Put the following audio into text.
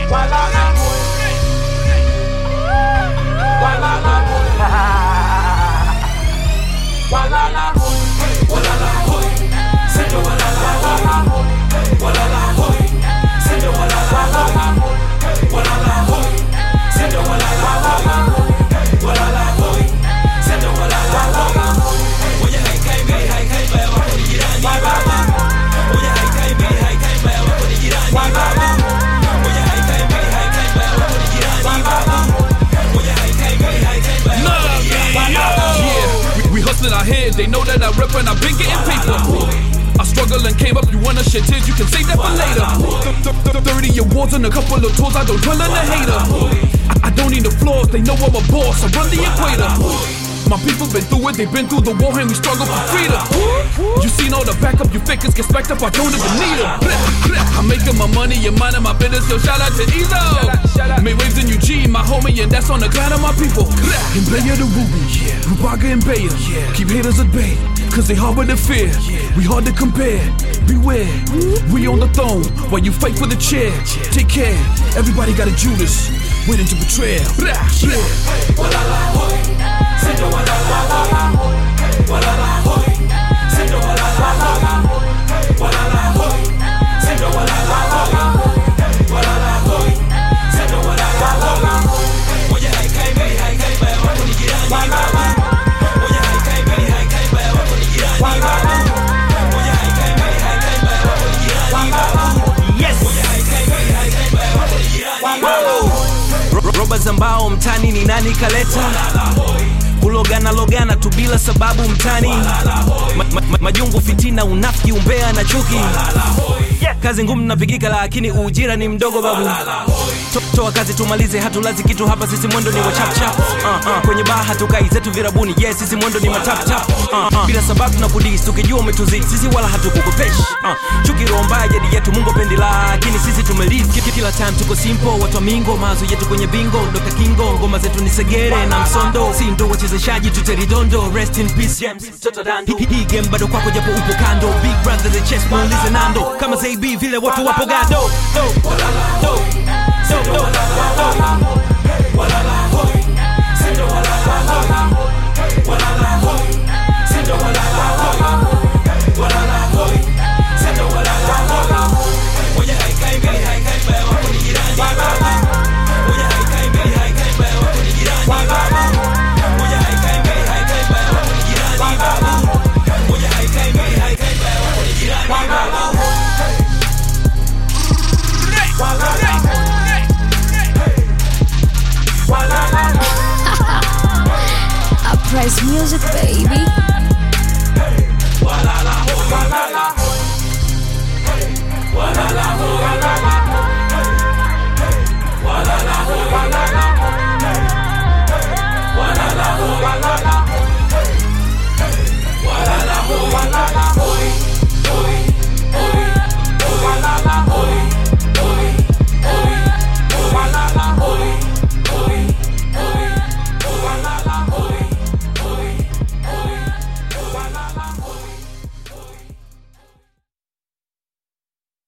They know that I rap and I've been getting paper. I struggle and came up, you wanna shed tears, you can save that for later. 30 awards and a couple of tours, I don't dwell on the hater. I don't need the flaws, they know I'm a boss, I run the equator. My people been through it, they been through the war and we struggle for freedom. You seen all the backup, you fakers get stacked up, I don't even need them. I'm making my money and minding my business, so shout out to Ezo. Made waves in UG, my homie, and that's on the clan of my people. In Bayer the Ruby, Rubaga and Bayer, keep haters at bay, cause they harbor the fear. We hard to compare, beware. We on the throne, while you fight for the chair. Take care, everybody got a Judas, waiting to betray. Roba zambao mtani ni nani kaleta Kulogana tu bila sababu mtani Majungu fitina unafiki umbea na chuki Kazi ngumu napigika lakini ujira ni mdogo babu Toa kazi tumalize hatulazi kitu hapa sisi mwendo ni wa chap chap Kwenye baa hatukai zetu virabuni yes sisi mwendo ni matap tap Bila sababu na kudis tukijua umetuzidi sisi wala hatukukupeshi Chuki romba jadi yetu mungo pendi lakini sisi tumelive Kila time tuko simple watu wa mingo mazo yetu kwenye bingo Dr. Kingo ngoma zetu ni segere na msondo Si ndo wachezeshaji tuteridondo rest in peace James Toto Dando Hii game bado kwako japo upo kando Big brother the chess muulize Nando Kama ZB vile watu wapo gado Uprise music, baby. Walala